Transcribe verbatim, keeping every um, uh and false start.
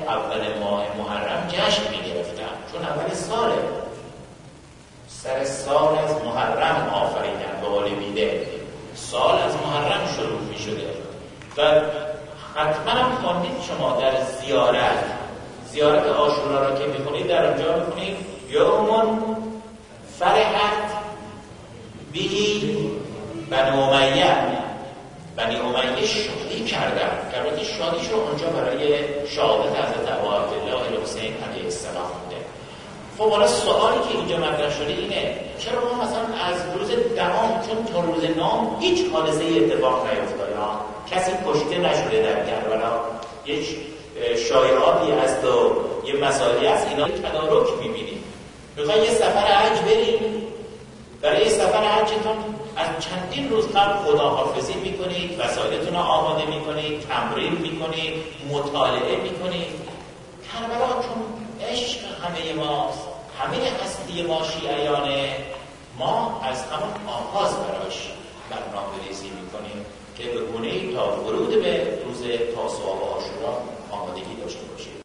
اول ماه محرم جشن میگرفتن، چون اول ساله، سر سال از محرم آفریدن به قول بیده، سال از محرم شروع میشده. و حتما هم خوندید شما در زیارت زیارت عاشورا را که میخونید، در اونجا میخونید یومون فرحت بهی بنی امیه، بنی امیه شادی کردن. البته شادیش رو اونجا برای شهادت حضرت ابو عبدالله الحسین علیه السلام بوده. خب حالا سوالی که اینجا مطرح شده اینه چرا ما مثلا از روز دهم، چون تا روز نهم هیچ حادثه اتفاق نیفتاد، کسی کشته نشده در کربلا، هیچ شایعاتی هست و یه مسائلی هست، اینا تدارک می‌بینیم. میخواین یه سفر حج بریم، برای یه سفر حجتون از چندین روز قبل خداحافظی میکنید، وسایلتون رو آماده میکنید، تمرین میکنید، مطالعه میکنید. کربلا چون عشق همه ماست، همه هستی ما شیعیانه، ما از همون آغاز براش برنامه ریزی میکنیم که به گونه‌ای تا ورود به روز تاسوعا و عاشورا آمادگی داشته باشیم.